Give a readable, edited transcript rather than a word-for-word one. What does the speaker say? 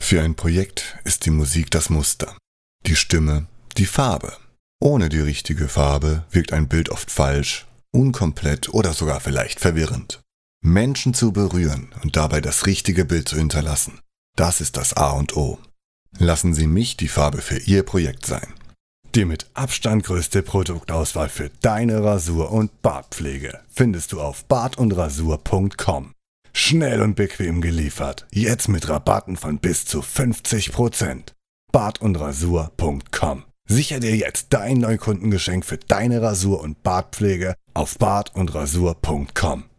Für ein Projekt ist die Musik das Muster, die Stimme die Farbe. Ohne die richtige Farbe wirkt ein Bild oft falsch, unkomplett oder sogar vielleicht verwirrend. Menschen zu berühren und dabei das richtige Bild zu hinterlassen, das ist das A und O. Lassen Sie mich die Farbe für Ihr Projekt sein. Die mit Abstand größte Produktauswahl für deine Rasur- und Bartpflege findest du auf bartundrasur.com. Schnell und bequem geliefert, jetzt mit Rabatten von bis zu 50%. bartundrasur.com. Sicher dir jetzt dein Neukundengeschenk für deine Rasur- und Bartpflege auf bartundrasur.com.